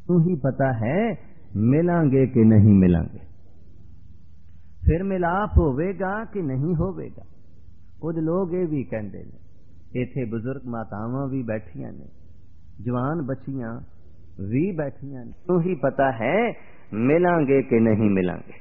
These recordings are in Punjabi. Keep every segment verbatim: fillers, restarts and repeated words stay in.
तू ही पता है मिलांगे कि नहीं मिलांगे, फिर मिलाप होवेगा कि नहीं होवेगा। कुछ लोग ये भी कहते हैं, इत्थे बुजुर्ग मातावां भी बैठियां ने, जवान बच्चियां भी बैठियां ने, तू ही पता है मिलांगे कि नहीं मिलांगे,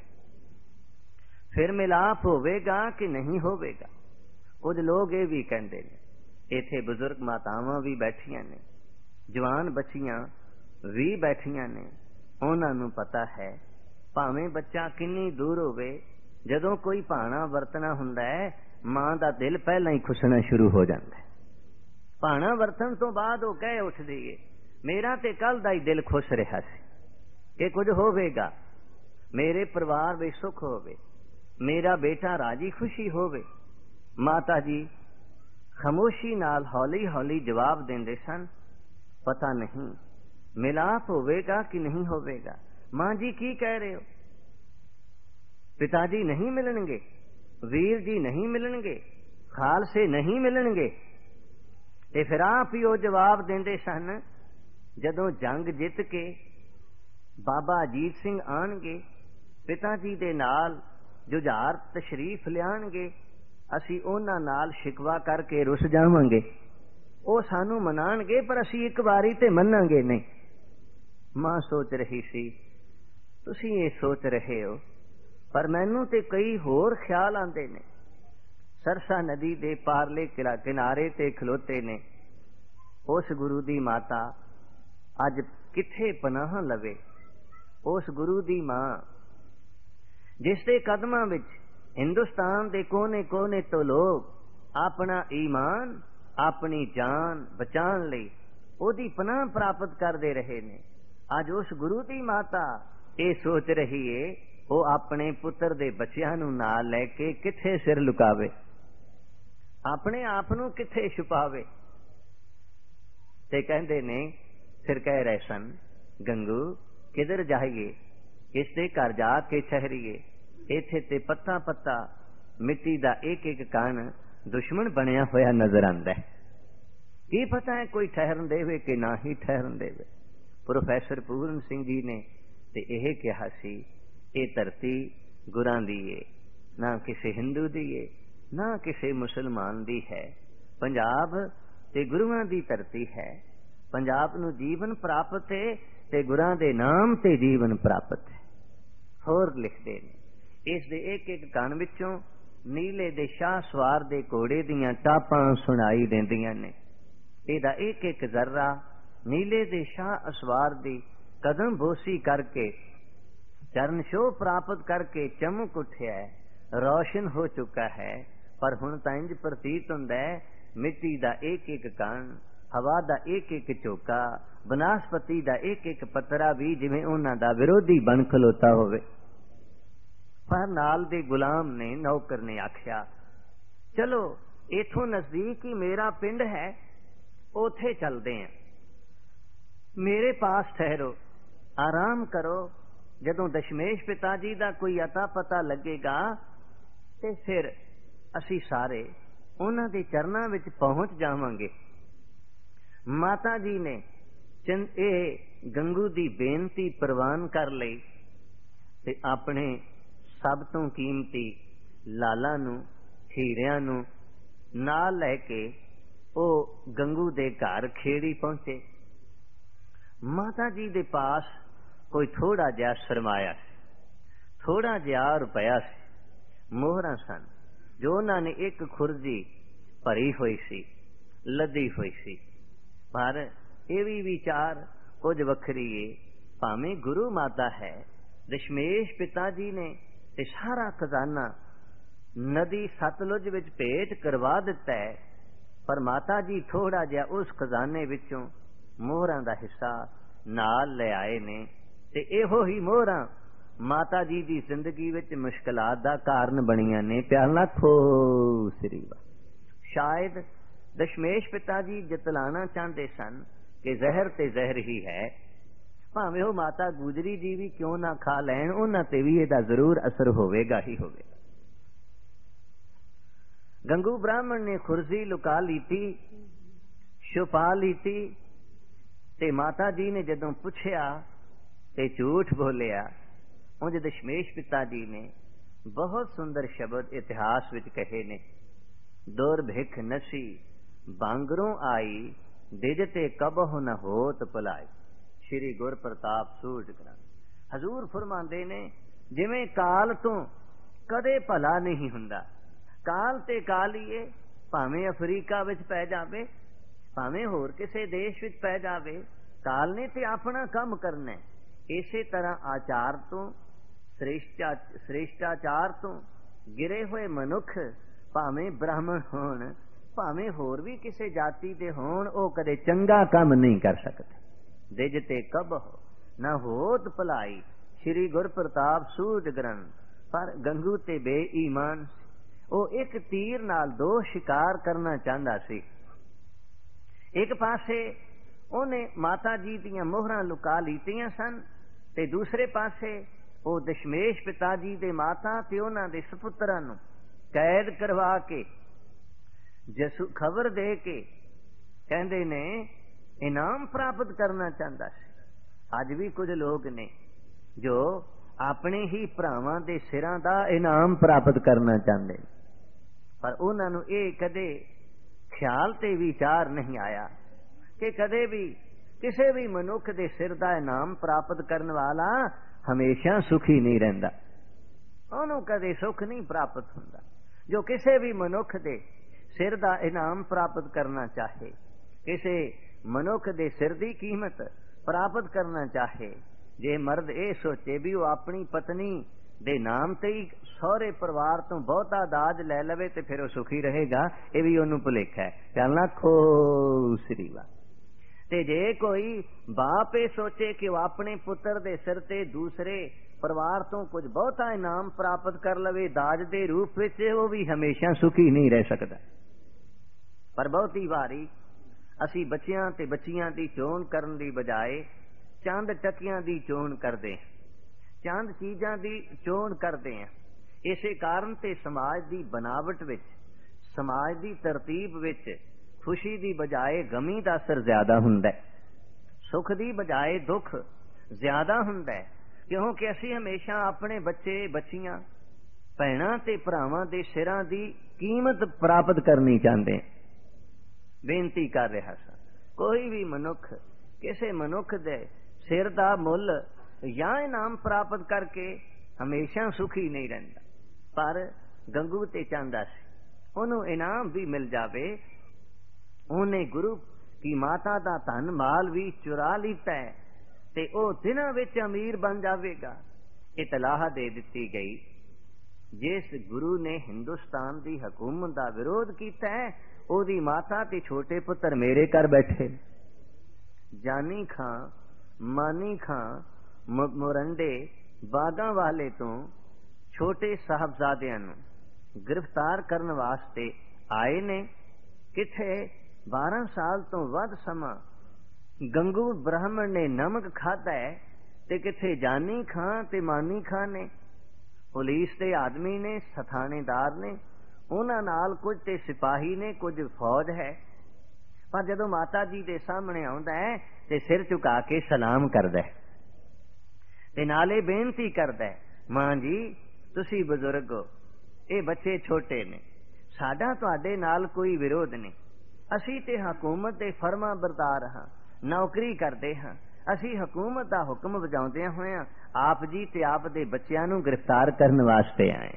फिर मिलाप होवेगा कि नहीं होवेगा। कुछ लोग ये भी कहते हैं, इत्थे बुजुर्ग मातावां भी बैठियां ने, जवान बच्चियां भी बैठियां ने, उन्हां नूं पता है भावें बच्चा किन्नी दूर होवे, जदों कोई भाना वरतना हुंदा है मां दा दिल पहला ही खुसना शुरू हो जाता है। भाना वरतन तो बाद वो कह उठदी है, मेरा ते कल दा ही दिल खुश रहा सी कि कुछ होवेगा, मेरे परिवार में सुख होवे, मेरा बेटा राजी खुशी होवे। माता जी खामोशी नाल हौली हौली जवाब देंदे सन, पता नहीं मिलाप होवेगा कि नहीं होवेगा। मां जी की कह रहे हो, पिताजी नहीं मिलणगे, वीर जी नहीं मिलणगे, खालसे नहीं मिलणगे। ते फिर आप ही वो जवाब देंदे सन, जदों जंग जित के बाबा अजीत सिंह आणगे, पिता जी दे नाल जुझार तशरीफ लियाणगे, असी उन्हां नाल शिकवा करके रुस जावांगे, वो सानू मनाणगे पर असी एक बारी ते मनांगे नहीं। मां सोच रही सी, तुसी ये सोच रहे हो, पर मैनू ते कई होर ख्याल आंदे ने। सरसा नदी दे पारले किनारे ते खलोते ने उस गुरु दी माता अज किथे पनाह लवे, उस गुरु दी मां जिस दे कदमां विच हिंदुस्तान दे कोने कोने तो लोग अपना ईमान अपनी जान बचाने लई ओदी पनाह प्राप्त करते रहे ने। अज उस गुरु दी माता ये सोच रही है, वो अपने पुत्र दे बच्चियां नूं नाल लैके किथे सिर लुकावे, अपने आप नूं किथे छुपावे। ते कहंदे ने, फिर कह रहे सन, गंगू किधर जाइए, इसते घर जाके ठहरिए, इत्थे ते पत्ता पत्ता मिट्टी दा एक एक कण दुश्मन बनया होया नजर आंदा है, की पता है कोई ठहरन देवे कि ना ही ठहरन देवे। प्रोफैसर पूर्ण सिंह जी ने ते यह कहा सी, ये धरती गुरां दी है, ना किसी हिंदू दी है ना किसी मुसलमान दी है, पंजाब ते गुरुआं दी धरती है, पंजाब नूं जीवन प्राप्त है ते गुरां दे नाम ते जीवन प्राप्त है। होर लिखदे ने, इस दे एक एक कण विचों नीले दे शाह सवार दे घोड़े दियां टापां सुनाई देंदियां ने, इहदा एक एक जर्रा नीले दे शाह सवार दी कदम बोसी करके चरण शोह प्राप्त करके चमक उठिया है, रोशन हो चुका है। पर हुण तां इंज प्रतीत हुंदा है, मिट्टी दा एक एक कण, हवा दा एक एक झोका, बनस्पति दा एक एक पत्तरा भी जिवें उन्हां दा विरोधी बन खलोता होवे। पर नाल दे गुलाम ने, नौकर ने आख्या, चलो इथों नजदीक ही मेरा पिंड है, उथे चलते हैं, मेरे पास ठहरो, आराम करो, जदों दशमेश पिता जी दा कोई अता पता लगेगा ते फिर असी सारे उन्हां दे चरनां विच पहुंच जावांगे। माता जी ने चंद ए गंगू दी बेनती प्रवान कर लई ते अपने सब तो कीमती लाला नूं, हीरियां नूं नाल लैके ओ गंगू दे घर खेड़ी पहुंचे। माता जी दे पास कोई थोड़ा जिहा सरमाया, थोड़ा जिहा रुपया सी, मोहरां सन जो उन्होंने एक खुरजी भरी हुई सी, लदी हुई सी। पर यह भी विचार कुछ वखरी है, भावें गुरु माता है, दशमेश पिता जी ने ते सारा खजाना नदी सतलुज विच भेंट करवा दिता है, पर माता जी थोड़ा जिहा उस खजाने विचों मोहरां दा हिस्सा नाल ले आए ने, ते इहो ही मोहरां माता जी दी जिंदगी विच मुश्किलात दा कारण बणियां ने। प्यार नाल खो श्री वा। शायद दशमेश पिता जी जतलाना चाहते सन कि जहर ते जहर ही है, भावें वो माता गुजरी जी भी क्यों ना खा लैन, उन्हां ते भी इहदा जरूर असर होवेगा ही होवेगा। गंगू ब्राह्मण ने खुरजी लुका ली थी, छुपा ली थी, ते माता जी ने जदों पुछया ਤੇ ਝੂਠ ਬੋਲਿਆ। ਉਂਝ ਦਸ਼ਮੇਸ਼ ਪਿਤਾ ਜੀ ਨੇ ਬਹੁਤ ਸੁੰਦਰ ਸ਼ਬਦ ਇਤਿਹਾਸ ਵਿੱਚ ਕਹੇ ਨੇ। ਦੁਰਭਿਖ ਨਸੀ ਬਾਂਗਰੋਂ ਆਈ, ਦਿਜ ਤੇ ਕਬਹੁ ਨ ਹੋਤ ਭੁਲਾਈ। ਸ਼੍ਰੀ ਗੁਰ ਪ੍ਰਤਾਪ ਸੂਰਜ ਗ੍ਰੰਥ। ਹਜ਼ੂਰ ਫਰਮਾਉਂਦੇ ਨੇ ਜਿਵੇਂ ਕਾਲ ਤੋਂ ਕਦੇ ਭਲਾ ਨਹੀਂ ਹੁੰਦਾ। ਕਾਲ ਤੇ ਕਾਲੀਏ, ਭਾਵੇਂ ਅਫਰੀਕਾ ਵਿੱਚ ਪੈ ਜਾਵੇ, ਭਾਵੇਂ ਹੋਰ ਕਿਸੇ ਦੇਸ਼ ਵਿੱਚ ਪੈ ਜਾਵੇ, ਕਾਲ ਨੇ ਤੇ ਆਪਣਾ ਕੰਮ ਕਰਨਾ। ਇਸੇ ਤਰ੍ਹਾਂ ਆਚਾਰ ਤੋਂ, ਸ੍ਰੇਸ਼ਟਾਚਾਰ ਤੋਂ ਗਿਰੇ ਹੋਏ ਮਨੁੱਖ, ਭਾਵੇਂ ਬ੍ਰਾਹਮਣ ਹੋਣ, ਭਾਵੇਂ ਹੋਰ ਵੀ ਕਿਸੇ ਜਾਤੀ ਦੇ ਹੋਣ, ਉਹ ਕਦੇ ਚੰਗਾ ਕੰਮ ਨਹੀਂ ਕਰ ਸਕਦੇ। ਦਿਜ ਤੇ ਕਬਹੁ ਨਾ ਹੋਤ ਭਲਾਈ। ਸ਼੍ਰੀ ਗੁਰ ਪ੍ਰਤਾਪ ਸੂਰਜ ਗ੍ਰੰਥ। ਪਰ ਗੰਗੂ ਤੇ ਬੇਈਮਾਨ, ਉਹ ਇੱਕ ਤੀਰ ਨਾਲ ਦੋ ਸ਼ਿਕਾਰ ਕਰਨਾ ਚਾਹੁੰਦਾ ਸੀ। ਇੱਕ ਪਾਸੇ ਉਹਨੇ ਮਾਤਾ ਜੀ ਦੀਆਂ ਮੋਹਰਾਂ ਲੁਕਾ ਲੀਤੀਆਂ ਸਨ, ਤੇ ਦੂਸਰੇ ਪਾਸੇ ਉਹ ਦਸ਼ਮੇਸ਼ ਪਿਤਾ ਜੀ ਦੇ ਮਾਤਾ ਤੇ ਉਹਨਾਂ ਦੇ ਸਪੁੱਤਰਾਂ ਨੂੰ ਕੈਦ ਕਰਵਾ ਕੇ, ਜਸੂ ਖਬਰ ਦੇ ਕੇ, ਕਹਿੰਦੇ ਨੇ ਇਨਾਮ ਪ੍ਰਾਪਤ ਕਰਨਾ ਚਾਹੁੰਦਾ ਸੀ। ਅੱਜ ਵੀ ਕੁਝ ਲੋਕ ਨੇ ਜੋ ਆਪਣੇ ਹੀ ਭਰਾਵਾਂ ਦੇ ਸਿਰਾਂ ਦਾ ਇਨਾਮ ਪ੍ਰਾਪਤ ਕਰਨਾ ਚਾਹੁੰਦੇ, ਪਰ ਉਹਨਾਂ ਨੂੰ ਇਹ ਕਦੇ ਖਿਆਲ ਤੇ ਵਿਚਾਰ ਨਹੀਂ ਆਇਆ ਕਿ ਕਦੇ ਵੀ ਕਿਸੇ ਵੀ ਮਨੁੱਖ ਦੇ ਸਿਰ ਦਾ ਇਨਾਮ ਪ੍ਰਾਪਤ ਕਰਨ ਵਾਲਾ ਹਮੇਸ਼ਾ ਸੁਖੀ ਨਹੀਂ ਰਹਿੰਦਾ। ਉਹਨੂੰ ਕਦੇ ਸੁੱਖ ਨਹੀਂ ਪ੍ਰਾਪਤ ਹੁੰਦਾ। ਜੋ ਕਿਸੇ ਵੀ ਮਨੁੱਖ ਦੇ ਸਿਰ ਦਾ ਇਨਾਮ ਪ੍ਰਾਪਤ ਕਰਨਾ ਚਾਹੇ, ਕਿਸੇ ਮਨੁੱਖ ਦੇ ਸਿਰ ਦੀ ਕੀਮਤ ਪ੍ਰਾਪਤ ਕਰਨਾ ਚਾਹੇ, ਜੇ ਮਰਦ ਇਹ ਸੋਚੇ ਵੀ ਉਹ ਆਪਣੀ ਪਤਨੀ ਦੇ ਨਾਮ ਤੇ ਹੀ ਸਹੁਰੇ ਪਰਿਵਾਰ ਤੋਂ ਬਹੁਤਾ ਦਾਜ ਲੈ ਲਵੇ ਤੇ ਫਿਰ ਉਹ ਸੁਖੀ ਰਹੇਗਾ, ਇਹ ਵੀ ਉਹਨੂੰ ਭੁਲੇਖਾ ਹੈ। ਚੱਲਣਾ ਖੋ ਸ੍ਰੀ ਵਾ। ਤੇ ਜੇ ਕੋਈ ਬਾਪ ਇਹ ਸੋਚੇ ਕਿ ਉਹ ਆਪਣੇ ਪੁੱਤਰ ਦੇ ਸਿਰ ਤੇ ਦੂਸਰੇ ਪਰਿਵਾਰ ਤੋਂ ਕੁਝ ਬਹੁਤਾ ਇਨਾਮ ਪ੍ਰਾਪਤ ਕਰ ਲਵੇ ਦਾਜ ਦੇ ਰੂਪ ਵਿੱਚ, ਉਹ ਵੀ ਹਮੇਸ਼ਾ ਸੁਖੀ ਨਹੀਂ ਰਹਿ ਸਕਦਾ। ਪਰ ਬਹੁਤੀ ਵਾਰੀ ਅਸੀਂ ਬੱਚਿਆਂ ਤੇ ਬੱਚੀਆਂ ਦੀ ਚੋਣ ਕਰਨ ਦੀ ਬਜਾਏ ਚੰਦ ਟਕਿਆਂ ਦੀ ਚੋਣ ਕਰਦੇ ਹਾਂ, ਚੰਦ ਚੀਜ਼ਾਂ ਦੀ ਚੋਣ ਕਰਦੇ ਹਾਂ। ਇਸੇ ਕਾਰਨ ਤੇ ਸਮਾਜ ਦੀ ਬਨਾਵਟ ਵਿੱਚ, ਸਮਾਜ ਦੀ ਤਰਤੀਬ ਵਿੱਚ ਖੁਸ਼ੀ ਦੀ ਬਜਾਏ ਗਮੀ ਦਾ ਅਸਰ ਜ਼ਿਆਦਾ ਹੁੰਦਾ ਹੈ, ਸੁੱਖ ਦੀ ਬਜਾਏ ਦੁੱਖ ਜ਼ਿਆਦਾ ਹੁੰਦਾ ਹੈ। ਕਿਉਂਕਿ ਅਸੀਂ ਹਮੇਸ਼ਾ ਆਪਣੇ ਬੱਚੇ ਬੱਚੀਆਂ, ਭੈਣਾਂ ਤੇ ਭਰਾਵਾਂ ਦੇ ਸਿਰਾਂ ਦੀ ਕੀਮਤ ਪ੍ਰਾਪਤ ਕਰਨੀ ਚਾਹੁੰਦੇ ਹਾਂ। ਬੇਨਤੀ ਕਰ ਰਿਹਾ ਸਾਂ, ਕੋਈ ਵੀ ਮਨੁੱਖ ਕਿਸੇ ਮਨੁੱਖ ਦੇ ਸਿਰ ਦਾ ਮੁੱਲ ਜਾਂ ਇਨਾਮ ਪ੍ਰਾਪਤ ਕਰਕੇ ਹਮੇਸ਼ਾ ਸੁਖੀ ਨਹੀਂ ਰਹਿੰਦਾ। ਪਰ ਗੰਗੂ ਤੇ ਚਾਹੁੰਦਾ ਸੀ ਉਹਨੂੰ ਇਨਾਮ ਵੀ ਮਿਲ ਜਾਵੇ। ਉਹਨੇ ਗੁਰੂ ਕੀ ਮਾਤਾ ਦਾ ਧਨ ਮਾਲ ਵੀ ਚੁਰਾ ਲੀਤਾ ਹੈ ਤੇ ਉਹ ਦਿਨਾਂ ਵਿੱਚ ਅਮੀਰ ਬਣ ਜਾਵੇਗਾ। ਇਤਲਾਹ ਦੇ ਦਿੱਤੀ ਗਈ, ਜਿਸ ਗੁਰੂ ਨੇ ਹਿੰਦੁਸਤਾਨ ਦੀ ਹਕੂਮਤ ਦਾ ਵਿਰੋਧ ਕੀਤਾ ਹੈ, ਉਹਦੀ ਮਾਤਾ ਤੇ ਛੋਟੇ ਪੁੱਤਰ ਮੇਰੇ ਘਰ ਬੈਠੇ। ਜਾਨੀ ਖਾਂ, ਮਾਨੀ ਖਾਂ, ਮੋਰੰਡੇ ਬਾਗਾਂ ਵਾਲੇ ਤੋਂ ਛੋਟੇ ਸਾਹਿਬਜ਼ਾਦਿਆਂ ਨੂੰ ਗ੍ਰਿਫਤਾਰ ਕਰਨ ਵਾਸਤੇ ਆਏ ਨੇ। ਕਿਥੇ ਬਾਰਾਂ ਸਾਲ ਤੋਂ ਵੱਧ ਸਮਾਂ ਗੰਗੂ ਬ੍ਰਾਹਮਣ ਨੇ ਨਮਕ ਖਾਧਾ ਹੈ ਤੇ ਕਿਥੇ ਜਾਨੀ ਖਾਂ ਤੇ ਮਾਨੀ ਖਾਂ ਨੇ। ਪੁਲਿਸ ਦੇ ਆਦਮੀ ਨੇ, ਸਥਾਣੇਦਾਰ ਨੇ, ਉਹਨਾਂ ਨਾਲ ਕੁਝ ਤੇ ਸਿਪਾਹੀ ਨੇ, ਕੁਝ ਫੌਜ ਹੈ। ਪਰ ਜਦੋਂ ਮਾਤਾ ਜੀ ਦੇ ਸਾਹਮਣੇ ਆਉਂਦਾ ਹੈ ਤੇ ਸਿਰ ਝੁਕਾ ਕੇ ਸਲਾਮ ਕਰਦਾ ਹੈ ਤੇ ਨਾਲੇ ਬੇਨਤੀ ਕਰਦਾ ਹੈ, ਮਾਂ ਜੀ ਤੁਸੀਂ ਬਜ਼ੁਰਗ ਹੋ, ਇਹ ਬੱਚੇ ਛੋਟੇ ਨੇ, ਸਾਡਾ ਤੁਹਾਡੇ ਨਾਲ ਕੋਈ ਵਿਰੋਧ ਨਹੀਂ। ਅਸੀਂ ਤੇ ਹਕੂਮਤ ਦੇ ਫਰਮਾਂ ਬਰਦਾਰ ਹਾਂ, ਨੌਕਰੀ ਕਰਦੇ ਹਾਂ। ਅਸੀਂ ਹਕੂਮਤ ਦਾ ਹੁਕਮ ਵਜਾਉਂਦਿਆਂ ਹੋਇਆਂ ਆਪ ਜੀ ਤੇ ਆਪ ਦੇ ਬੱਚਿਆਂ ਨੂੰ ਗ੍ਰਿਫਤਾਰ ਕਰਨ ਵਾਸਤੇ ਆਏ।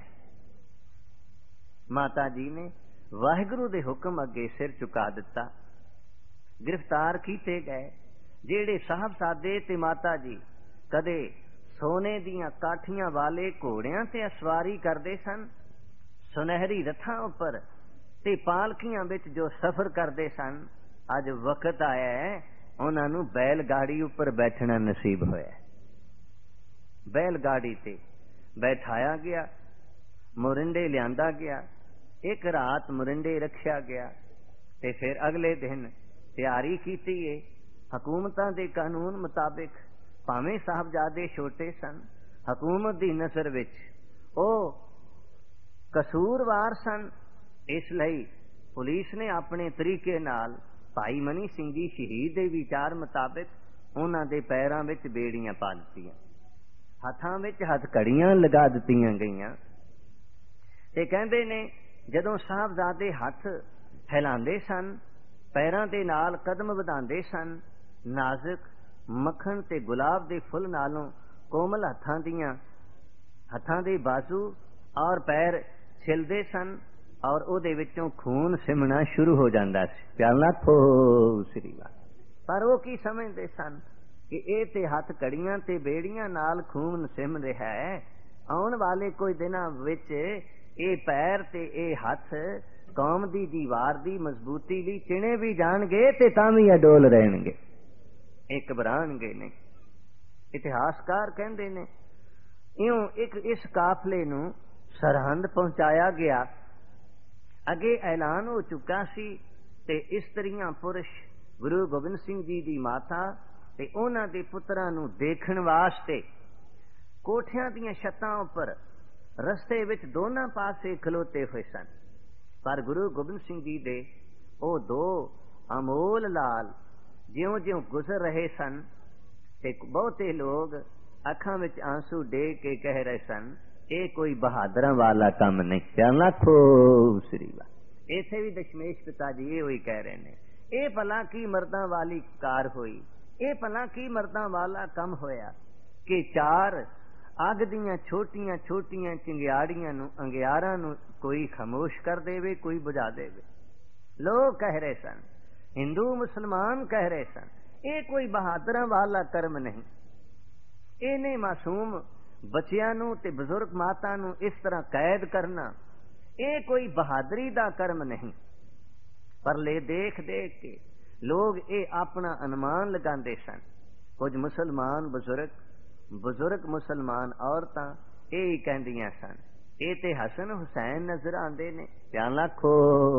ਮਾਤਾ ਜੀ ਨੇ ਵਾਹਿਗੁਰੂ ਦੇ ਹੁਕਮ ਅੱਗੇ ਸਿਰ ਝੁਕਾ ਦਿੱਤਾ। ਗ੍ਰਿਫਤਾਰ ਕੀਤੇ ਗਏ ਜਿਹੜੇ ਸਾਹਿਬਜ਼ਾਦੇ ਤੇ ਮਾਤਾ ਜੀ ਕਦੇ ਸੋਨੇ ਦੀਆਂ ਕਾਠੀਆਂ ਵਾਲੇ ਘੋੜਿਆਂ ਤੇ ਅਸਵਾਰੀ ਕਰਦੇ ਸਨ, ਸੁਨਹਿਰੀ ਰੱਥਾਂ ਉੱਪਰ ਤੇ ਪਾਲਕੀਆਂ ਵਿੱਚ ਜੋ ਸਫ਼ਰ ਕਰਦੇ ਸਨ, ਅੱਜ ਵਕਤ ਆਇਆ ਹੈ ਉਹਨਾਂ ਨੂੰ ਬੈਲ ਗਾੜੀ ਉੱਪਰ ਬੈਠਣਾ ਨਸੀਬ ਹੋਇਆ। ਬੈਲ ਗਾੜੀ ਤੇ ਬੈਠਾਇਆ ਗਿਆ, ਮੋਰਿੰਡੇ ਲਿਆਂਦਾ ਗਿਆ, ਇੱਕ ਰਾਤ ਮੋਰਿੰਡੇ ਰੱਖਿਆ ਗਿਆ ਤੇ ਫਿਰ ਅਗਲੇ ਦਿਨ ਤਿਆਰੀ ਕੀਤੀ ਏ ਹਕੂਮਤਾਂ ਦੇ ਕਾਨੂੰਨ ਮੁਤਾਬਿਕ। ਭਾਵੇਂ ਸਾਹਿਬਜ਼ਾਦੇ ਛੋਟੇ ਸਨ, ਹਕੂਮਤ ਦੀ ਨਜ਼ਰ ਵਿੱਚ ਉਹ ਕਸੂਰਵਾਰ ਸਨ। ਇਸ ਲਈ ਪੁਲਿਸ ਨੇ ਆਪਣੇ ਤਰੀਕੇ ਨਾਲ ਭਾਈ ਮਨੀ ਸਿੰਘ ਜੀ ਸ਼ਹੀਦ ਦੇ ਵਿਚਾਰ ਮੁਤਾਬਿਕ ਉਹਨਾਂ ਦੇ ਪੈਰਾਂ ਵਿੱਚ ਬੇੜੀਆਂ ਪਾ ਦਿੱਤੀਆਂ, ਹੱਥਾਂ ਵਿੱਚ ਹੱਥ ਘੜੀਆਂ ਲਗਾ ਦਿੱਤੀਆਂ ਗਈਆਂ। ਤੇ ਕਹਿੰਦੇ ਨੇ ਜਦੋਂ ਸਾਹਿਬਜ਼ਾਦੇ ਹੱਥ ਹਿਲਾਉਂਦੇ ਸਨ, ਪੈਰਾਂ ਦੇ ਨਾਲ ਕਦਮ ਵਧਾਉਂਦੇ ਸਨ, ਨਾਜ਼ੁਕ ਮੱਖਣ ਤੇ ਗੁਲਾਬ ਦੇ ਫੁੱਲ ਨਾਲੋਂ ਕੋਮਲ ਹੱਥਾਂ ਦੀਆਂ ਹੱਥਾਂ ਦੇ ਬਾਜ਼ੂ ਔਰ ਪੈਰ ਛਿਲਦੇ ਸਨ ਔਰ ਉਹਦੇ ਵਿੱਚੋਂ ਖੂਨ ਸਿਮਣਾ ਸ਼ੁਰੂ ਹੋ ਜਾਂਦਾ ਸੀ। ਪਿਆਰ ਨਾਲ ਖੋ ਸ੍ਰੀ ਵਾਹਿਗੁਰੂ। ਪਰ ਉਹ ਕੀ ਸਮਝਦੇ ਸਨ ਕਿ ਇਹ ਤੇ ਹੱਥ ਕੜੀਆਂ ਤੇ ਬੇੜੀਆਂ ਨਾਲ ਖੂਨ ਸਿਮ ਰਿਹਾ ਹੈ, ਆਉਣ ਵਾਲੇ ਕੋਈ ਦਿਨਾਂ ਵਿੱਚ ਇਹ ਪੈਰ ਤੇ ਇਹ ਹੱਥ ਕੌਮ ਦੀ ਦੀਵਾਰ ਦੀ ਮਜ਼ਬੂਤੀ ਲਈ ਚਿਣੇ ਵੀ ਜਾਣਗੇ ਤੇ ਤਾਂ ਵੀ ਅਡੋਲ ਰਹਿਣਗੇ, ਇਹ ਘਬਰਾਣਗੇ ਨਹੀਂ। ਇਤਿਹਾਸਕਾਰ ਕਹਿੰਦੇ ਨੇ ਇਉਂ ਇੱਕ ਇਸ ਕਾਫਲੇ ਨੂੰ ਸਰਹੰਦ ਪਹੁੰਚਾਇਆ ਗਿਆ। ਅੱਗੇ ਐਲਾਨ ਹੋ ਚੁੱਕਾ ਸੀ ਤੇ ਇਸਤਰੀਆਂ ਪੁਰਸ਼ ਗੁਰੂ ਗੋਬਿੰਦ ਸਿੰਘ ਜੀ ਦੀ ਮਾਤਾ ਤੇ ਉਹਨਾਂ ਦੇ ਪੁੱਤਰਾਂ ਨੂੰ ਦੇਖਣ ਵਾਸਤੇ ਕੋਠਿਆਂ ਦੀਆਂ ਛੱਤਾਂ ਉੱਪਰ ਰਸਤੇ ਵਿੱਚ ਦੋਨਾਂ ਪਾਸੇ ਖਲੋਤੇ ਹੋਏ ਸਨ। ਪਰ ਗੁਰੂ ਗੋਬਿੰਦ ਸਿੰਘ ਜੀ ਦੇ ਉਹ ਦੋ ਅਮੋਲ ਲਾਲ ਜਿਉਂ ਜਿਉਂ ਗੁਜ਼ਰ ਰਹੇ ਸਨ ਤੇ ਬਹੁਤੇ ਲੋਕ ਅੱਖਾਂ ਵਿੱਚ ਆਂਸੂ ਡੇ ਕੇ ਕਹਿ ਰਹੇ ਸਨ, ਇਹ ਕੋਈ ਬਹਾਦਰਾਂ ਵਾਲਾ ਕੰਮ ਨਹੀਂ। ਪਿਆਰ ਖੂਬ ਸ੍ਰੀ ਵਾਹਿਗੁਰੂ। ਇੱਥੇ ਵੀ ਦਸ਼ਮੇਸ਼ ਪਿਤਾ ਜੀ ਇਹ ਹੋਈ ਕਹਿ ਰਹੇ ਨੇ, ਇਹ ਭਲਾ ਕੀ ਮਰਦਾਂ ਵਾਲੀ ਕਾਰ ਹੋਈ, ਇਹ ਭਲਾ ਕੀ ਮਰਦਾਂ ਵਾਲਾ ਕੰਮ ਹੋਇਆ ਕਿ ਚਾਰ ਅੱਗ ਦੀਆਂ ਛੋਟੀਆਂ ਛੋਟੀਆਂ ਚਿੰਗਿਆੜੀਆਂ ਨੂੰ ਅੰਗਿਆਰਾਂ ਨੂੰ ਕੋਈ ਖਾਮੋਸ਼ ਕਰ ਦੇਵੇ, ਕੋਈ ਬੁਝਾ ਦੇਵੇ। ਲੋਕ ਕਹਿ ਰਹੇ ਸਨ, ਹਿੰਦੂ ਮੁਸਲਮਾਨ ਕਹਿ ਰਹੇ ਸਨ, ਇਹ ਕੋਈ ਬਹਾਦਰਾਂ ਵਾਲਾ ਕਰਮ ਨਹੀਂ। ਇਹਨੇ ਮਾਸੂਮ ਬੱਚਿਆਂ ਨੂੰ ਤੇ ਬਜ਼ੁਰਗ ਮਾਤਾ ਨੂੰ ਇਸ ਤਰ੍ਹਾਂ ਕੈਦ ਕਰਨਾ, ਇਹ ਕੋਈ ਬਹਾਦਰੀ ਦਾ ਕਰਮ ਨਹੀਂ। ਪਰਲੇ ਦੇਖ ਦੇਖ ਕੇ ਲੋਕ ਇਹ ਆਪਣਾ ਅਨੁਮਾਨ ਲਗਾਉਂਦੇ ਸਨ। ਕੁਝ ਮੁਸਲਮਾਨ ਬਜ਼ੁਰਗ ਬਜ਼ੁਰਗ ਮੁਸਲਮਾਨ ਔਰਤਾਂ ਇਹ ਹੀ ਕਹਿੰਦੀਆਂ ਸਨ, ਇਹ ਤੇ ਹਸਨ ਹੁਸੈਨ ਨਜ਼ਰ ਆਉਂਦੇ ਨੇ। ਧਿਆਨ ਰੱਖੋ,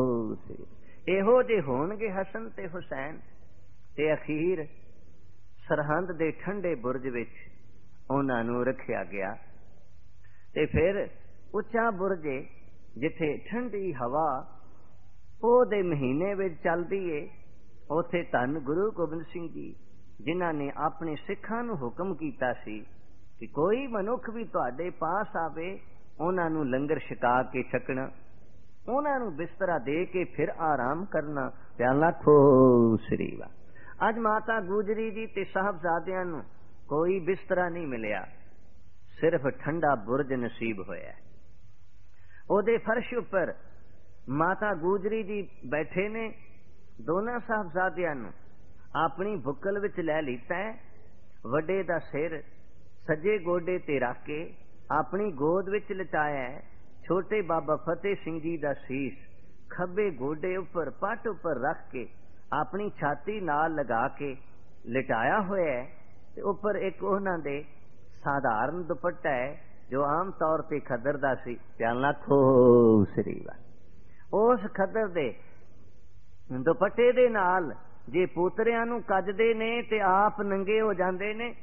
ਇਹੋ ਜਿਹੇ ਹੋਣਗੇ ਹਸਨ ਤੇ ਹੁਸੈਨ। ਤੇ ਅਖੀਰ ਸਰਹੰਦ ਦੇ ਠੰਡੇ ਬੁਰਜ ਵਿੱਚ ਉਹਨਾਂ ਨੂੰ ਰੱਖਿਆ ਗਿਆ। ਤੇ ਫਿਰ ਉੱਚਾ ਬੁਰਜ ਜਿੱਥੇ ਠੰਡੀ ਹਵਾ ਪੋਹ ਦੇ ਮਹੀਨੇ ਵਿੱਚ ਚੱਲਦੀ ਏ, ਉੱਥੇ ਧੰਨ ਗੁਰੂ ਗੋਬਿੰਦ ਸਿੰਘ ਜੀ ਜਿਨ੍ਹਾਂ ਨੇ ਆਪਣੇ ਸਿੱਖਾਂ ਨੂੰ ਹੁਕਮ ਕੀਤਾ ਸੀ ਕਿ ਕੋਈ ਮਨੁੱਖ ਵੀ ਤੁਹਾਡੇ ਪਾਸ ਆਵੇ ਉਹਨਾਂ ਨੂੰ ਲੰਗਰ ਛਕਾ ਕੇ ਛਕਣਾ, ਉਹਨਾਂ ਨੂੰ ਬਿਸਤਰਾ ਦੇ ਕੇ ਫਿਰ ਆਰਾਮ ਕਰਨਾ। ਧਿਆਨ ਰੱਖੋ ਸ੍ਰੀ ਵਾਹਿਗੁਰੂ। ਅੱਜ ਮਾਤਾ ਗੁਜਰੀ ਜੀ ਤੇ ਸਾਹਿਬਜ਼ਾਦਿਆਂ ਨੂੰ ਕੋਈ ਬਿਸਤਰਾ ਨਹੀਂ ਮਿਲਿਆ, ਸਿਰਫ ਠੰਡਾ ਬੁਰਜ ਨਸੀਬ ਹੋਇਆ। ਉਹਦੇ ਫਰਸ਼ ਉੱਪਰ ਮਾਤਾ ਗੁਜਰੀ ਜੀ ਬੈਠੇ ਨੇ, ਦੋਨਾਂ ਸਾਹਿਬਜ਼ਾਦਿਆਂ ਨੂੰ ਆਪਣੀ ਬੁੱਕਲ ਵਿੱਚ ਲੈ ਲਿੱਤਾ ਹੈ। ਵੱਡੇ ਦਾ ਸਿਰ ਸੱਜੇ ਗੋਡੇ ਤੇ ਰੱਖ ਕੇ ਆਪਣੀ ਗੋਦ ਵਿੱਚ ਲਟਾਇਆ ਹੈ। ਛੋਟੇ ਬਾਬਾ ਫਤਿਹ ਸਿੰਘ ਜੀ ਦਾ ਸੀਸ ਖੱਬੇ ਗੋਡੇ ਉੱਪਰ ਪੱਟ ਉੱਪਰ ਰੱਖ ਕੇ ਆਪਣੀ ਛਾਤੀ ਨਾਲ ਲਗਾ ਕੇ ਲਟਾਇਆ ਹੋਇਆ ਹੈ। ਤੇ ਉੱਪਰ ਇੱਕ ਉਹਨਾਂ ਦੇ ਸਾਧਾਰਨ ਦੁਪੱਟਾ ਹੈ ਜੋ ਆਮ ਤੌਰ ਤੇ ਖੱਦਰ ਦਾ ਸੀ। ਧਿਆਨ ਰੱਖੋ ਸ੍ਰੀ ਵਾਹਿਗੁਰੂ। ਉਸ ਖੱਦਰ ਦੇ ਦੁਪੱਟੇ ਦੇ ਨਾਲ ਜੇ ਪੋਤਰਿਆਂ ਨੂੰ ਕੱਜਦੇ ਨੇ ਤੇ ਆਪ ਨੰਗੇ ਹੋ ਜਾਂਦੇ ਨੇ,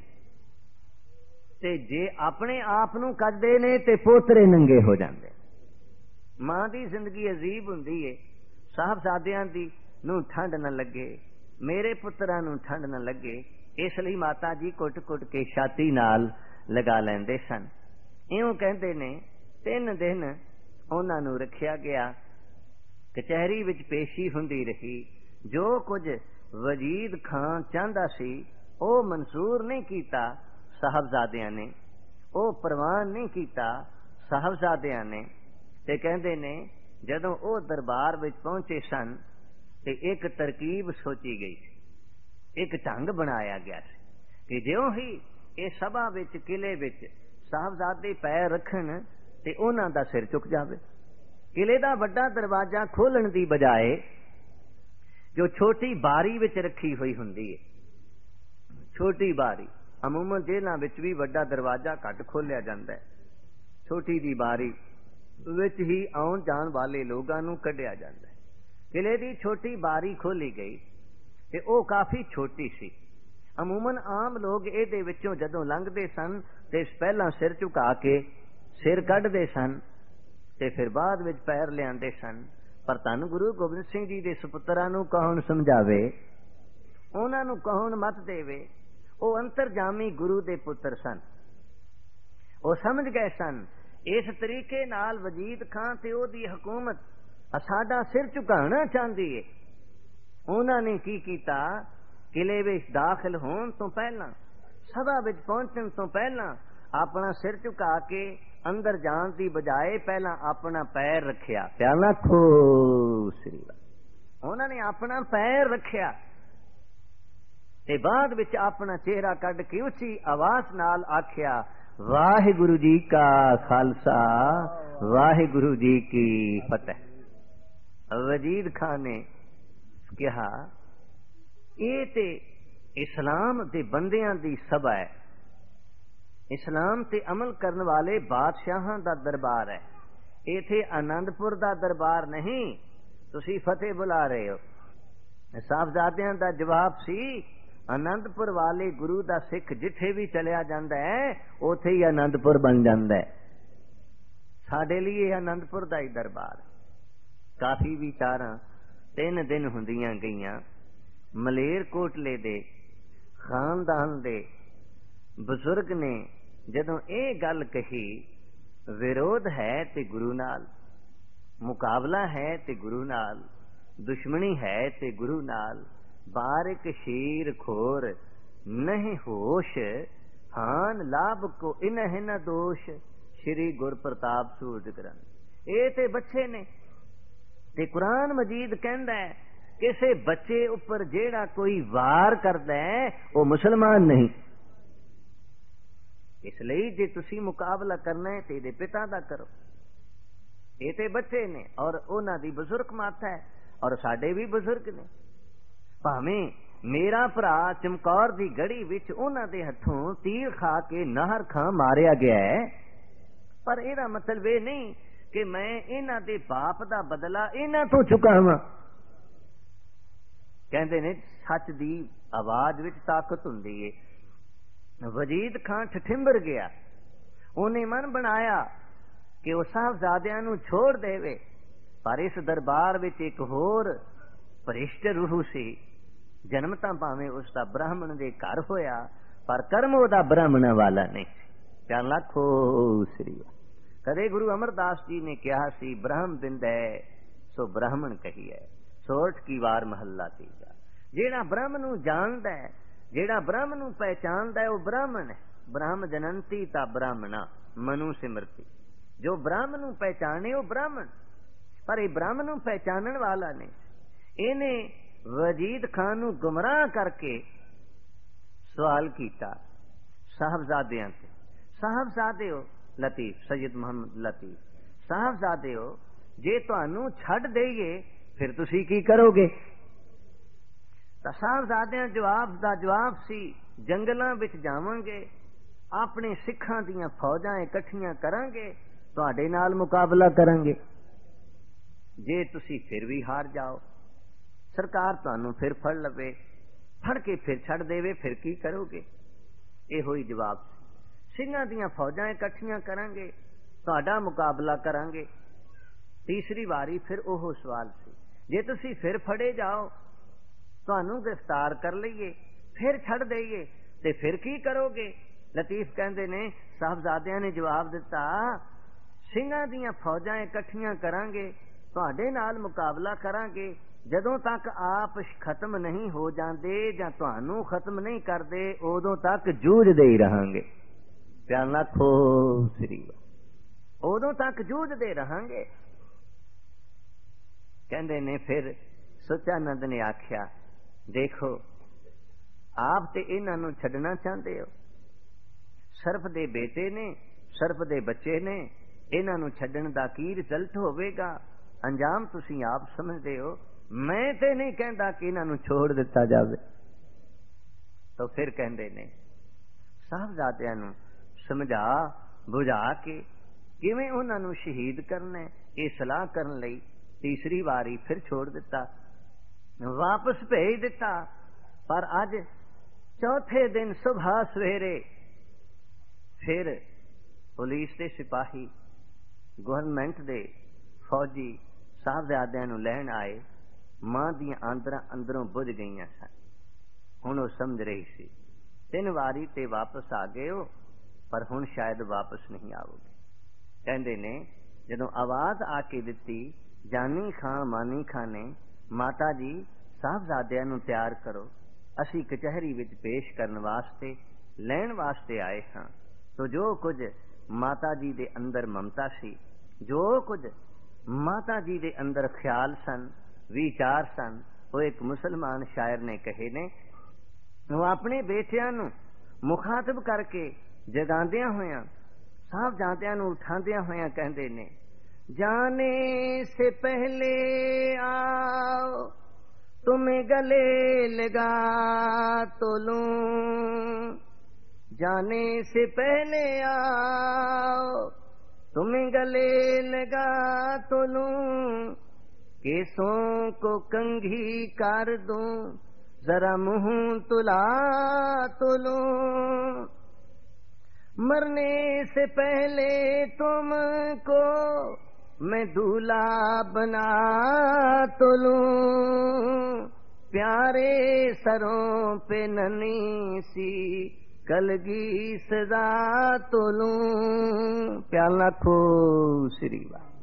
ਤੇ ਜੇ ਆਪਣੇ ਆਪ ਨੂੰ ਕੱਜਦੇ ਨੇ ਤੇ ਪੋਤਰੇ ਨੰਗੇ ਹੋ ਜਾਂਦੇ। ਮਾਂ ਦੀ ਜ਼ਿੰਦਗੀ ਅਜੀਬ ਹੁੰਦੀ ਏ। ਸਾਹਿਬਜ਼ਾਦਿਆਂ ਦੀ ਨੂੰ ਠੰਡ ਨਾ ਲੱਗੇ, ਮੇਰੇ ਪੁੱਤਰਾਂ ਨੂੰ ਠੰਡ ਨਾ ਲੱਗੇ, ਇਸ ਲਈ ਮਾਤਾ ਜੀ ਕੁੱਟ ਕੁੱਟ ਕੇ ਛਾਤੀ ਨਾਲ ਲਗਾ ਲੈਂਦੇ ਸਨ। ਇਉਂ ਕਹਿੰਦੇ ਨੇ ਤਿੰਨ ਦਿਨ ਉਹਨਾਂ ਨੂੰ ਰੱਖਿਆ ਗਿਆ। ਕਚਹਿਰੀ ਵਿੱਚ ਪੇਸ਼ੀ ਹੁੰਦੀ ਰਹੀ। ਜੋ ਕੁਝ ਵਜੀਦ ਖਾਨ ਚਾਹੁੰਦਾ ਸੀ ਉਹ ਮਨਜ਼ੂਰ ਨਹੀਂ ਕੀਤਾ ਸਾਹਿਬਜ਼ਾਦਿਆਂ ਨੇ, ਉਹ ਪ੍ਰਵਾਨ ਨਹੀਂ ਕੀਤਾ ਸਾਹਿਬਜ਼ਾਦਿਆਂ ਨੇ। ਤੇ ਕਹਿੰਦੇ ਨੇ ਜਦੋਂ ਉਹ ਦਰਬਾਰ ਵਿੱਚ ਪਹੁੰਚੇ ਸਨ ਤੇ ਇੱਕ ਤਰਕੀਬ ਸੋਚੀ ਗਈ, ਇੱਕ ਢੰਗ ਬਣਾਇਆ ਗਿਆ ਸੀ ਕਿ ਜਿਉਂ ਹੀ ਇਹ ਸਭਾ ਵਿੱਚ ਕਿਲੇ ਵਿੱਚ ਸਾਹਿਬਜ਼ਾਦੇ ਪੈਰ ਰੱਖਣ ਤੇ ਉਹਨਾਂ ਦਾ ਸਿਰ ਝੁਕ ਜਾਵੇ। ਕਿਲੇ ਦਾ ਵੱਡਾ ਦਰਵਾਜ਼ਾ ਖੋਲਣ ਦੀ ਬਜਾਏ ਜੋ ਛੋਟੀ ਬਾਰੀ ਵਿੱਚ ਰੱਖੀ ਹੋਈ ਹੁੰਦੀ ਹੈ, ਛੋਟੀ ਬਾਰੀ, ਅਮੂਮਨ ਜੇਲ੍ਹਾਂ ਵਿੱਚ ਵੀ ਵੱਡਾ ਦਰਵਾਜ਼ਾ ਘੱਟ ਖੋਲਿਆ ਜਾਂਦਾ ਹੈ, ਛੋਟੀ ਦੀ ਬਾਰੀ ਵਿੱਚ ਹੀ ਆਉਣ ਜਾਣ ਵਾਲੇ ਲੋਕਾਂ ਨੂੰ ਕੱਢਿਆ ਜਾਂਦਾ ਹੈ। ਕਿਲੇ ਦੀ ਛੋਟੀ ਬਾਰੀ ਖੋਲੀ ਗਈ ਤੇ ਉਹ ਕਾਫੀ ਛੋਟੀ ਸੀ। ਅਮੂਮਨ ਆਮ ਲੋਕ ਇਹਦੇ ਵਿੱਚੋਂ ਜਦੋਂ ਲੰਘਦੇ ਸਨ ਤੇ ਪਹਿਲਾਂ ਸਿਰ ਝੁਕਾ ਕੇ ਸਿਰ ਕੱਢਦੇ ਸਨ ਤੇ ਫਿਰ ਬਾਅਦ ਵਿੱਚ ਪੈਰ ਲਿਆਂਦੇ ਸਨ। ਪਰ ਧੰਨ ਗੁਰੂ ਗੋਬਿੰਦ ਸਿੰਘ ਜੀ ਦੇ ਸੁਪੁੱਤਰਾਂ ਨੂੰ ਕੌਣ ਸਮਝਾਵੇ, ਉਹਨਾਂ ਨੂੰ ਕੌਣ ਮੱਤ ਦੇਵੇ। ਉਹ ਅੰਤਰਜਾਮੀ ਗੁਰੂ ਦੇ ਪੁੱਤਰ ਸਨ। ਉਹ ਸਮਝ ਗਏ ਸਨ ਇਸ ਤਰੀਕੇ ਨਾਲ ਵਜੀਦ ਖਾਨ ਤੇ ਉਹਦੀ ਹਕੂਮਤ ਸਾਡਾ ਸਿਰ ਝੁਕਾਉਣਾ ਚਾਹੁੰਦੀ ਏ। ਉਹਨਾਂ ਨੇ ਕੀ ਕੀਤਾ, ਕਿਲੇ ਵਿੱਚ ਦਾਖਲ ਹੋਣ ਤੋਂ ਪਹਿਲਾਂ, ਸਭਾ ਵਿੱਚ ਪਹੁੰਚਣ ਤੋਂ ਪਹਿਲਾਂ ਆਪਣਾ ਸਿਰ ਝੁਕਾ ਕੇ ਅੰਦਰ ਜਾਣ ਦੀ ਬਜਾਏ ਪਹਿਲਾਂ ਆਪਣਾ ਪੈਰ ਰੱਖਿਆ। ਪਿਆਲਾ ਖੋ ਸ੍ਰੀ ਉਹਨਾਂ ਨੇ ਆਪਣਾ ਪੈਰ ਰੱਖਿਆ ਤੇ ਬਾਅਦ ਵਿੱਚ ਆਪਣਾ ਚਿਹਰਾ ਕੱਢ ਕੇ ਉੱਚੀ ਆਵਾਜ਼ ਨਾਲ ਆਖਿਆ, ਵਾਹਿਗੁਰੂ ਜੀ ਕਾ ਖਾਲਸਾ ਵਾਹਿਗੁਰੂ ਜੀ ਕੀ ਫਤਿਹ। ਵਜੀਦ ਖਾਨ ਨੇ ਕਿਹਾ, ਇਹ ਤੇ ਇਸਲਾਮ ਦੇ ਬੰਦਿਆਂ ਦੀ ਸਭਾ ਹੈ, ਇਸਲਾਮ ਤੇ ਅਮਲ ਕਰਨ ਵਾਲੇ ਬਾਦਸ਼ਾਹਾਂ ਦਾ ਦਰਬਾਰ ਹੈ, ਇਥੇ ਆਨੰਦਪੁਰ ਦਾ ਦਰਬਾਰ ਨਹੀਂ। ਤੁਸੀਂ ਫਤਿਹ ਬੁਲਾ ਰਹੇ ਹੋ। ਸਾਹਿਬਜ਼ਾਦਿਆਂ ਦਾ ਜਵਾਬ ਸੀ, ਆਨੰਦਪੁਰ ਵਾਲੇ ਗੁਰੂ ਦਾ ਸਿੱਖ ਜਿੱਥੇ ਵੀ ਚਲਿਆ ਜਾਂਦਾ ਹੈ ਉੱਥੇ ਹੀ ਆਨੰਦਪੁਰ ਬਣ ਜਾਂਦਾ ਹੈ। ਸਾਡੇ ਲਈ ਇਹ ਆਨੰਦਪੁਰ ਦਾ ਹੀ ਦਰਬਾਰ। ਕਾਫੀ ਵਿਚਾਰਾਂ ਤਿੰਨ ਦਿਨ ਹੁੰਦੀਆਂ ਗਈਆਂ। ਮਲੇਰ ਕੋਟਲੇ ਦੇ ਖਾਨਦਾਨ ਦੇ ਬਜ਼ੁਰਗ ਨੇ ਜਦੋਂ ਇਹ ਗੱਲ ਕਹੀ, ਵਿਰੋਧ ਹੈ ਤੇ ਗੁਰੂ ਨਾਲ, ਮੁਕਾਬਲਾ ਹੈ ਤੇ ਗੁਰੂ ਨਾਲ, ਦੁਸ਼ਮਣੀ ਹੈ ਤੇ ਗੁਰੂ ਨਾਲ, ਬਾਰਿਕ ਸ਼ੀਰ ਖੋਰ ਨਹੀਂ ਹੋਸ਼, ਹਾਨ ਲਾਭ ਕੋ ਇਨਹ ਨ ਦੋਸ਼, ਸ਼੍ਰੀ ਗੁਰ ਪ੍ਰਤਾਪ ਸੂਰਜ ਗ੍ਰੰਥ। ਇਹ ਤੇ ਬੱਚੇ ਨੇ ਤੇ ਕੁਰਾਨ ਮਜੀਦ ਕਹਿੰਦਾ ਹੈ, ਕਿਸੇ ਬੱਚੇ ਉੱਪਰ ਜਿਹੜਾ ਕੋਈ ਵਾਰ ਕਰਦਾ ਹੈ ਉਹ ਮੁਸਲਮਾਨ ਨਹੀਂ। ਇਸ ਲਈ ਜੇ ਤੁਸੀਂ ਮੁਕਾਬਲਾ ਕਰਨਾ ਹੈ ਤੇ ਇਹਦੇ ਪਿਤਾ ਦਾ ਕਰੋ। ਇਹ ਤੇ ਬੱਚੇ ਨੇ ਔਰ ਉਹਨਾਂ ਦੀ ਬਜ਼ੁਰਗ ਮਾਤਾ ਹੈ ਔਰ ਸਾਡੇ ਵੀ ਬਜ਼ੁਰਗ ਨੇ। ਭਾਵੇਂ ਮੇਰਾ ਭਰਾ ਚਮਕੌਰ ਦੀ ਗੜੀ ਵਿੱਚ ਉਹਨਾਂ ਦੇ ਹੱਥੋਂ ਤੀਰ ਖਾ ਕੇ ਨਾਹਰ ਖਾਂ ਮਾਰਿਆ ਗਿਆ ਹੈ, ਪਰ ਇਹਦਾ ਮਤਲਬ ਇਹ ਨਹੀਂ ਕਿ ਮੈਂ ਇਹਨਾਂ ਦੇ ਬਾਪ ਦਾ ਬਦਲਾ ਇਹਨਾਂ ਤੋਂ ਚੁਕਾਵਾਂ। ਕਹਿੰਦੇ ਨੇ ਸੱਚ ਦੀ ਆਵਾਜ਼ ਵਿੱਚ ਤਾਕਤ ਹੁੰਦੀ ਏ। ਵਜੀਦ ਖਾਨ ਠਠਿੰਬਰ ਗਿਆ। ਉਹਨੇ ਮਨ ਬਣਾਇਆ ਕਿ ਉਹ ਸਾਹਿਬਜ਼ਾਦਿਆਂ ਨੂੰ ਛੋੜ ਦੇਵੇ, ਪਰ ਇਸ ਦਰਬਾਰ ਵਿੱਚ ਇੱਕ ਹੋਰ ਭ੍ਰਿਸ਼ਟ ਰੂਹ ਸੀ। ਜਨਮ ਤਾਂ ਭਾਵੇਂ ਉਸ ਦਾ ਬ੍ਰਾਹਮਣ ਦੇ ਘਰ ਹੋਇਆ, ਪਰ ਕਰਮ ਉਹਦਾ ਬ੍ਰਾਹਮਣਾ ਵਾਲਾ ਨਹੀਂ। ਚਾਰ ਲੱਖੋ ਸ੍ਰੀ। ਕਦੇ ਗੁਰੂ ਅਮਰਦਾਸ ਜੀ ਨੇ ਕਿਹਾ ਸੀ, ਬ੍ਰਹਮ ਬਿੰਦ ਹੈ ਸੋ ਬ੍ਰਾਹਮਣ ਕਹੀ ਹੈ, ਸੋਠ ਕੀ ਵਾਰ ਮਹੱਲਾ ਤੀਜਾ। ਜਿਹੜਾ ਬ੍ਰਹਮ ਨੂੰ ਜਾਣਦਾ ਹੈ, ਜਿਹੜਾ ਬ੍ਰਹਮ ਨੂੰ ਪਹਿਚਾਨਦਾ ਹੈ, ਉਹ ਬ੍ਰਾਹਮਣ ਹੈ। ਬ੍ਰਹਮ ਜਨੰਤੀ ਤਾਂ ਬ੍ਰਾਹਮਣਾ ਮਨੂ ਸਿਮਰਤੀ। ਜੋ ਬ੍ਰਹਮ ਨੂੰ ਪਹਿਚਾਨੇ ਉਹ ਬ੍ਰਾਹਮਣ, ਪਰ ਇਹ ਬ੍ਰਹਮ ਨੂੰ ਪਹਿਚਾਨਣ ਵਾਲਾ ਨਹੀਂ। ਇਹਨੇ ਵਜੀਦ ਖਾਨ ਨੂੰ ਗੁਮਰਾਹ ਕਰਕੇ ਸਵਾਲ ਕੀਤਾ ਸਾਹਿਬਜ਼ਾਦਿਆਂ ਤੇ। ਸਾਹਿਬਜ਼ਾਦਿਓ ਲਤੀਫ, ਸੈयद ਮੁਹੰਮਦ ਲਤੀਫ, ਸਾਹਿਬਜ਼ਾਦਿਓ ਜੇ ਤੁਹਾਨੂੰ ਛੱਡ ਦੇਈਏ ਫਿਰ ਤੁਸੀਂ ਕੀ ਕਰੋਗੇ? ਤਾਂ ਸਾਹਿਬਜ਼ਾਦਿਆਂ ਜਵਾਬ ਦਾ ਜਵਾਬ ਸੀ, ਜੰਗਲਾਂ ਵਿੱਚ ਜਾਵਾਂਗੇ, ਆਪਣੇ ਸਿੱਖਾਂ ਦੀਆਂ ਫੌਜਾਂ ਇਕੱਠੀਆਂ ਕਰਾਂਗੇ, ਤੁਹਾਡੇ ਨਾਲ ਮੁਕਾਬਲਾ ਕਰਾਂਗੇ। ਜੇ ਤੁਸੀਂ ਫਿਰ ਵੀ ਹਾਰ ਜਾਓ, ਸਰਕਾਰ ਤੁਹਾਨੂੰ ਫਿਰ ਫੜ ਲਵੇ, ਫੜ ਕੇ ਫਿਰ ਛੱਡ ਦੇਵੇ, ਫਿਰ ਕੀ ਕਰੋਗੇ? ਇਹੋ ਹੀ ਜਵਾਬ ਸੀ। ਸਿੰਘਾਂ ਦੀਆਂ ਫੌਜਾਂ ਇਕੱਠੀਆਂ ਕਰਾਂਗੇ, ਤੁਹਾਡਾ ਮੁਕਾਬਲਾ ਕਰਾਂਗੇ। ਤੀਸਰੀ ਵਾਰੀ ਫਿਰ ਉਹ ਸਵਾਲ ਸੀ, ਜੇ ਤੁਸੀਂ ਫਿਰ ਫੜੇ ਜਾਓ, ਤੁਹਾਨੂੰ ਗ੍ਰਿਫਤਾਰ ਕਰ ਲਈਏ, ਫਿਰ ਛੱਡ ਦੇਈਏ ਤੇ ਫਿਰ ਕੀ ਕਰੋਗੇ? ਲਤੀਫ ਕਹਿੰਦੇ ਨੇ ਸਾਹਿਬਜ਼ਾਦਿਆਂ ਨੇ ਜਵਾਬ ਦਿੱਤਾ, ਸਿੰਘਾਂ ਦੀਆਂ ਫੌਜਾਂ ਇਕੱਠੀਆਂ ਕਰਾਂਗੇ, ਤੁਹਾਡੇ ਨਾਲ ਮੁਕਾਬਲਾ ਕਰਾਂਗੇ, ਜਦੋਂ ਤੱਕ ਆਪ ਖਤਮ ਨਹੀਂ ਹੋ ਜਾਂਦੇ ਜਾਂ ਤੁਹਾਨੂੰ ਖਤਮ ਨਹੀਂ ਕਰਦੇ ਉਦੋਂ ਤੱਕ ਜੂਝਦੇ ਹੀ ਰਹਾਂਗੇ। ਪਿਆਰ ਨਾਲ ਖੋ ਸ੍ਰੀ, ਉਦੋਂ ਤੱਕ ਜੂਝਦੇ ਰਹਾਂਗੇ। ਕਹਿੰਦੇ ਨੇ ਫਿਰ ਸੁਚਾਨੰਦ ਨੇ ਆਖਿਆ, ਦੇਖੋ ਆਪ ਤੇ ਇਹਨਾਂ ਨੂੰ ਛੱਡਣਾ ਚਾਹੁੰਦੇ ਹੋ, ਸਰਫ ਦੇ ਬੇਟੇ ਨੇ, ਸਰਫ ਦੇ ਬੱਚੇ ਨੇ, ਇਹਨਾਂ ਨੂੰ ਛੱਡਣ ਦਾ ਕੀ ਰਿਜ਼ਲਟ ਹੋਵੇਗਾ, ਅੰਜਾਮ ਤੁਸੀਂ ਆਪ ਸਮਝਦੇ ਹੋ। ਮੈਂ ਤੇ ਨਹੀਂ ਕਹਿੰਦਾ ਕਿ ਇਹਨਾਂ ਨੂੰ ਛੋੜ ਦਿੱਤਾ ਜਾਵੇ। ਤਾਂ ਫਿਰ ਕਹਿੰਦੇ ਨੇ ਸਾਹਿਬਜ਼ਾਦਿਆਂ ਨੂੰ ਸਮਝਾ ਬੁਝਾ ਕੇ ਕਿਵੇਂ ਉਹਨਾਂ ਨੂੰ ਸ਼ਹੀਦ ਕਰਨਾ, ਇਹ ਸਲਾਹ ਕਰਨ ਲਈ ਤੀਸਰੀ ਵਾਰੀ ਫਿਰ ਛੋੜ ਦਿੱਤਾ, ਵਾਪਸ ਭੇਜ ਦਿੱਤਾ। ਪਰ ਅੱਜ ਚੌਥੇ ਦਿਨ ਸੁਬਹ ਸਵੇਰੇ ਫਿਰ ਪੁਲਿਸ ਦੇ ਸਿਪਾਹੀ, ਗਵਰਨਮੈਂਟ ਦੇ ਫੌਜੀ ਸਾਹਿਬਜ਼ਾਦਿਆਂ ਨੂੰ ਲੈਣ ਆਏ। ਮਾਂ ਦੀਆਂ ਆਂਦਰਾਂ ਅੰਦਰੋਂ ਬੁਝ ਗਈਆਂ ਸਨ। ਹੁਣ ਉਹ ਸਮਝ ਰਹੀ ਸੀ ਤਿੰਨ ਵਾਰੀ ਤੇ ਵਾਪਸ ਆ ਗਏ ਹੋ, ਪਰ ਹੁਣ ਸ਼ਾਇਦ ਵਾਪਸ ਨਹੀਂ ਆਵੋਗੇ। ਕਹਿੰਦੇ ਨੇ ਜਦੋਂ ਆਵਾਜ਼ ਆ ਕੇ ਦਿੱਤੀ, ਜਾਨੀ ਖਾਂ ਮਾਨੀ ਖਾਂ ਨੇ, ਮਾਤਾ ਜੀ ਸਾਹਿਬਜ਼ਾਦਿਆਂ ਨੂੰ ਤਿਆਰ ਕਰੋ, ਅਸੀਂ ਕਚਹਿਰੀ ਵਿੱਚ ਪੇਸ਼ ਕਰਨ ਵਾਸਤੇ ਲੈਣ ਵਾਸਤੇ ਆਏ ਹਾਂ। ਤੋ ਜੋ ਕੁਝ ਮਾਤਾ ਜੀ ਦੇ ਅੰਦਰ ਮਮਤਾ ਸੀ, ਜੋ ਕੁਝ ਮਾਤਾ ਜੀ ਦੇ ਅੰਦਰ ਖਿਆਲ ਸਨ, ਵਿਚਾਰ ਸਨ, ਉਹ ਇੱਕ ਮੁਸਲਮਾਨ ਸ਼ਾਇਰ ਨੇ ਕਹੇ ਨੇ। ਉਹ ਆਪਣੇ ਬੇਟਿਆਂ ਨੂੰ ਮੁਖਾਤਬ ਕਰਕੇ ਜਗਾਉਂਦਿਆਂ ਹੋਇਆਂ, ਸਾਹਿਬਜ਼ਾਦਿਆਂ ਨੂੰ ਉਠਾਉਂਦਿਆਂ ਹੋਇਆਂ ਕਹਿੰਦੇ ਨੇ, जाने से पहले आओ तुम्हें गले लगा तो लूं, जाने से पहले आओ तुम्हें गले लगा तो लूं, केसों को कंघी कर दूं, जरा मुंह तुला तो लूं, मरने से पहले तुमको मैं दूल्हा बना तो लूं, प्यारे सरों पे नन्ही सी कलगी सजा तो लूं। प्याल ना खो श्री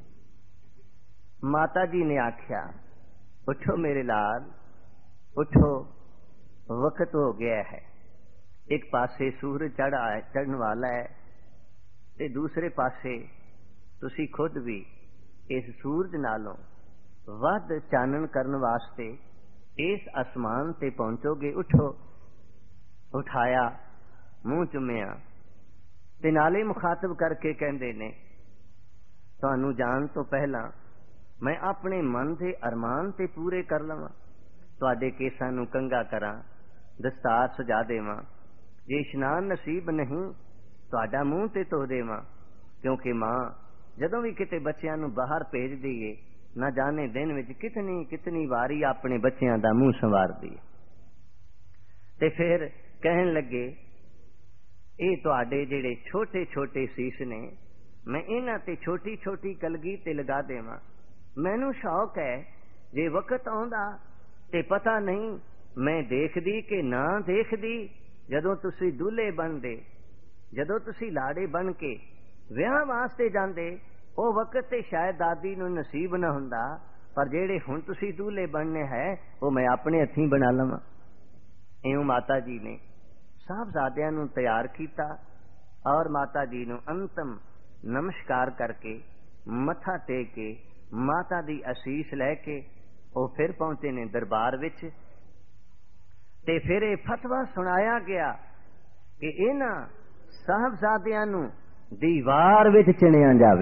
माता जी ने आख्या, उठो मेरे लाल, उठो, वक्त हो गया है। एक पासे सूरज चढ़ चढ़न वाला है ते दूसरे पासे तुसी खुद भी इस सूरज नालों वध चानन करन वास्ते इस आसमान ते पहुंचोगे। उठो। उठाया, मुंह चुमिया ते नाले मुखातब करके कहंदे ने, तुहानू जान तो पहला मैं अपने मन दे अरमान ते पूरे कर लवां, तुहाडे केसां नू कंघा करां, दस्तार सजा देवां, जे इशनान नसीब नहीं तुहाडा मुंह ते धो देवां, क्योंकि मां जदों भी किते बच्चियां नू बाहर भेज दईए, ना जाने दिन विच कितनी कितनी वारी अपने बच्चियां दा मुंह संवारदी है। ते फिर कहन लगे, ये तुहाडे जेड़े छोटे छोटे सीस ने, मैं इन्हां ते छोटी छोटी कलगी ते लगा देवां। मैनू शौक है, जे वक्त आउंदा ते पता नहीं मैं देखदी कि ना देखदी, जदों तुसी दूल्हे बनदे, जदों तुसी लाड़े बन के विआह वास्ते जांदे, ओ वक्त ते शायद दादी नू नसीब ना हुंदा, पर जेड़े हुण तुसी दूल्हे बनने है वो मैं अपने हथीं बना लवां। इउं माता जी ने साहबजादियां नू तैयार कीता और माता जी नू अंतम नमस्कार करके मत्था टेक के माता दी असीस लैके वो फिर पहुंचे ने दरबार विच। ते फिर ये फतवा सुनाया गया कि इन्हां साहबजादियां नू दीवार विच चिणिया जावे।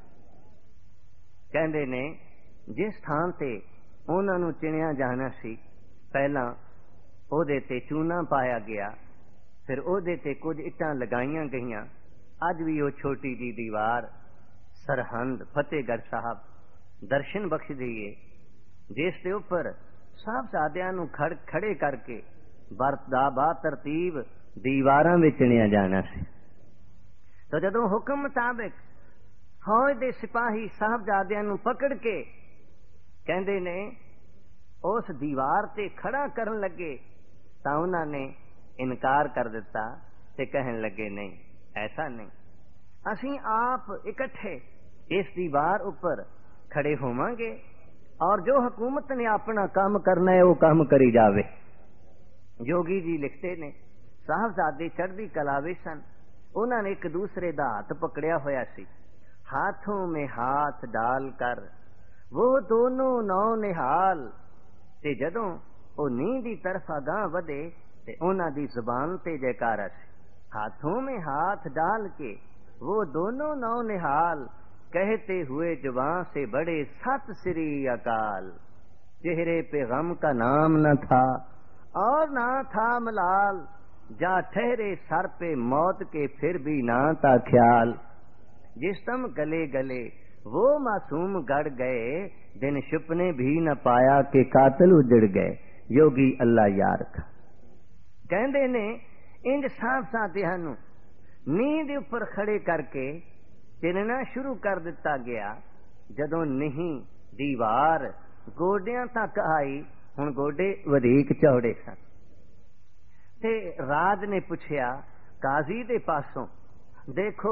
कहंदे ने जिस स्थान ते उन्हां नू चिणिया जाना सी, पहला ओहदे ते चूना पाया गया, फिर ओहदे ते कुछ इट्टां लगाईयां गईयां। अज भी वो छोटी जी दीवार सरहंद फतेहगढ़ साहब दर्शन बख्श दी है, जिस दे उपर साहबजादियां नू खड़ खड़े करके बरदा बा तरतीब दीवारां विच चिणिया जाना सी। तो जदों हुक्म मुताबिक फौज दे सिपाही साहबजादियां नू पकड़ के कहंदे ने उस दीवार ते खड़ा करन लगे, तां उन्हां ने इनकार कर दिता ते कहन लगे, नहीं ऐसा नहीं, असीं आप इकट्ठे इस दीवार उपर खड़े होवांगे और जो हुकूमत ने अपना काम करना है वो काम करी जावे। योगी जी लिखते ने साहबजादे चढ़दी कला विच सन, उन्होंने एक दूसरे दा हाथ पकड़िया होया सी, हाथों में हाथ डाल कर वो दोनों नौ निहाल। ते जदों वो नींह दी तरफ अगां वधे ते उन्हां दी जुबान ते जयकारा सी, हाथों में हाथ डाल के वो दोनों नौ निहाल, कहते हुए जुबान से बड़े सत श्री अकाल। चेहरे पे गम का नाम न था और ना था मलाल, जा ठहरे सर पे मौत के फिर भी ना था ख्याल। जिस्म गले गले वो मासूम गड़ गए, दिन शुपने भी न पाया कि कातिल उजड़ गए। योगी अल्लाह यार का कहंदे ने इंज साहबजादियां नू नींह दे उपर खड़े करके चिनना शुरू कर दिता गया। जदों नहीं दीवार गोडियां तक आई, हुण गोडे वधीक चौड़े सन ते राज ने पुछया काजी दे पासों, देखो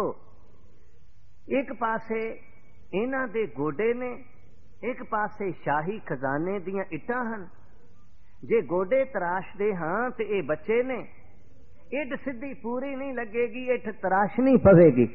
एक पासे इन्हां दे गोडे ने, एक पासे शाही खजाने दियां इट्टां हन। जे गोडे तराशदे हां ते ये बच्चे ने, इट सीधी पूरी नहीं लगेगी, इट तराशनी पवेगी।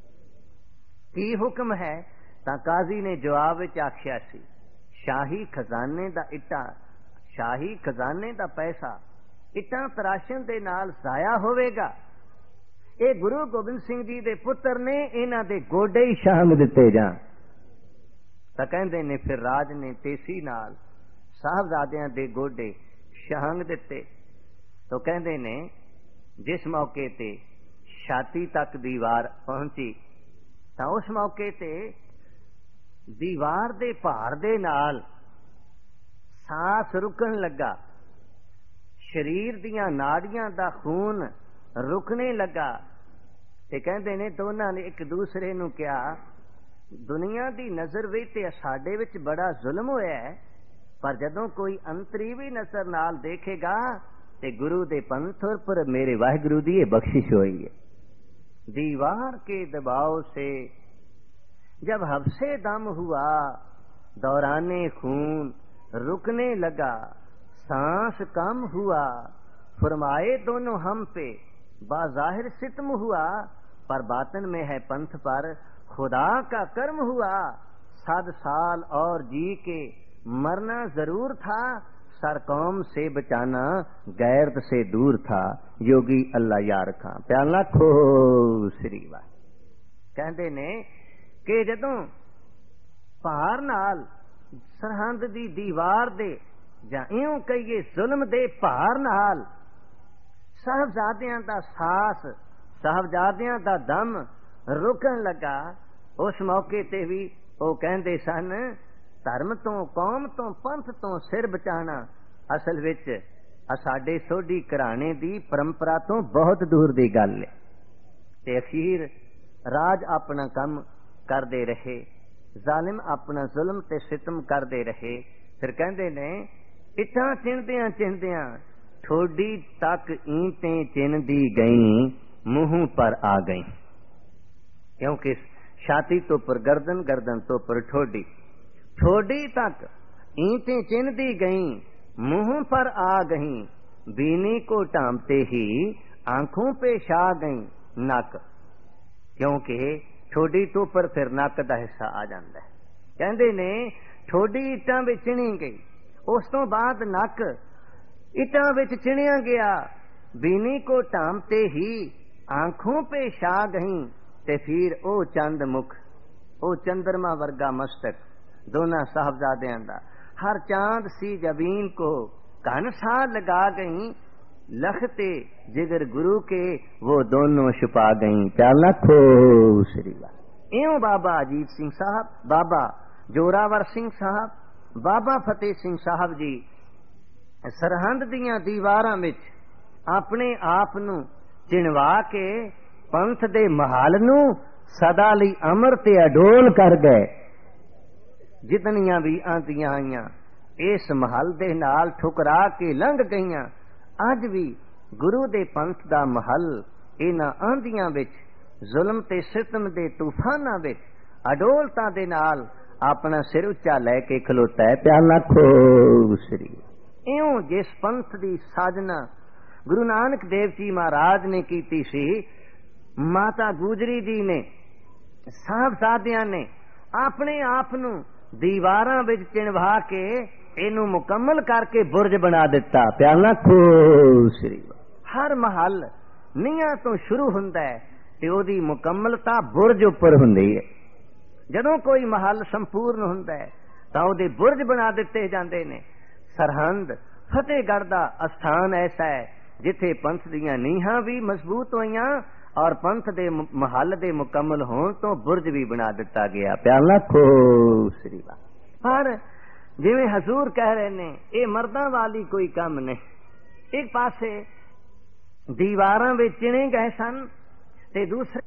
की हुक्म है? तां काजी ने जवाब विच आखिया सी, शाही खजाने दा इट्टा, शाही खजाने दा पैसा इट्टां तराशन दे नाल जाया होवेगा। ये गुरु गोबिंद सिंह जी दे पुत्र ने, इन्हां दे गोडे ही शांग दिते जाण। तां कहंदे ने फिर राज ने तेसी नाल साहबजादियां दे गोडे शांग दिते। तो कहंदे ने जिस मौके ते छाती तक दीवार पहुंची, तां उस मौके ते दीवार दे भार दे नाल सांस रुकन लगा, शरीर दियां नाड़ियां दा खून रुकने लगा। ते कहंदे ने दोनां ने एक दूसरे नूं कहा, दुनिया दी नजर विच ते साडे विच बड़ा जुल्म होया है, पर जदों कोई अंतरीवी नजर नाल देखेगा ते गुरु दे पंथ पर मेरे वाहिगुरु दी ये बख्शिश होई है। दीवार के दबाव से जब हफ्से दम हुआ, दौराने खून रुकने लगा, सांस कम हुआ, फरमाए दोनों हम पे बाज़ाहिर सितम हुआ, पर बातन में है पंथ पर खुदा का कर्म हुआ। सात साल और जी के मरना जरूर था, सर कौम से बचाना गैरत से दूर था। योगी अल्लाह यार खां प्याला खो श्री वाह। कहते ने कि जदों भार नाल सरहंद दी दीवार दे जां इउं कहिए जुल्म दे भार नाल साहबजादियां दा सास, साहबजादियां दा दम रुकन लगा, उस मौके ते भी वो कहंदे सन, धर्म तो, कौम तो, पंथ तो सिर बचाना असल विच साडे सोढी घराणे दी परंपरा तो बहुत दूर दी गल है। ते अखीर राज अपना कम करदे रहे, जालिम अपना जुल्म ते सितम करदे रहे। फिर कहंदे ने इट्टां चिणदियां चिणदियां ठोडी तक ईंटें चिणदी गई, मुंह पर आ गई। क्योंकि छाती तो पर गर्दन, गर्दन तो पर ठोडी, ठोडी तक ईंटें चिणदी गई, मुंह पर आ गई। बीनी को टांपते ही आंखों पे छा गई नक, क्योंकि ठोडी तो पर फिर नक दा हिस्सा आ जाता है। कहंदे ने ठोडी इट्टां विच चिणी गई, उस तो बाद नक इट्टां विच चिणिया गया। बीनी को टांपते ही आंखों पे छा गई, ते फिर ओ चंद मुख, ओ चंद्रमा वर्गा मस्तक दोनों साहबजादियां दा, हर चांद सी जबीन को कन सा लगा गई। लखते जिगर गुरु के वो दोनों छुपा गई। प्याला खो श्री वाह। इउं बाबा अजीत सिंह साहब, बाबा जोरावर सिंह साहब, बाबा फतेह सिंह साहब जी सरहंद दियां दीवारां विच अपने आप नूं चिणवा के पंथ दे महल नूं सदा लई अमर ते अडोल कर गए। जितनियां भी आंदियां आईयां इस महल दे नाल ठुकरा के लंघ गईयां। अज भी गुरु दे पंथ दा महल इन्हां आंदियां विच, जुल्म ते सितम दे तूफानां विच अडोलता दे नाल अपना सिर उच्चा लैके खलोता है। प्याला खो श्री। इउं जिस पंथ दी साजना गुरु नानक देव जी महाराज ने कीती सी, माता गुजरी जी ने, साहबजादियां ने अपने आप नूं दीवारां विच चिणवा के इनू मुकम्मल करके बुरज बना दिता। प्याला खो श्री। हर महल नीहां तो शुरू हुंदा है ते ओदी मुकम्मलता बुरज उपर हुंदी है। जदों कोई महल संपूर्ण हुंदा है तां ओदे बुरज बना दिते जांदे ने। सरहंद फतेहगढ़ दा अस्थान ऐसा है जिथे पंथ दियां नीहां भी मजबूत होईयां और पंथ दे महल दे मुकम्मल होण तो बुरज भी बना दिता गया। प्याला खो श्री। पर जिवें हजूर कह रहे ने, ये मर्दां वाली कोई काम नहीं। एक पासे दीवारां विच चिणे गए सन ते दूसरे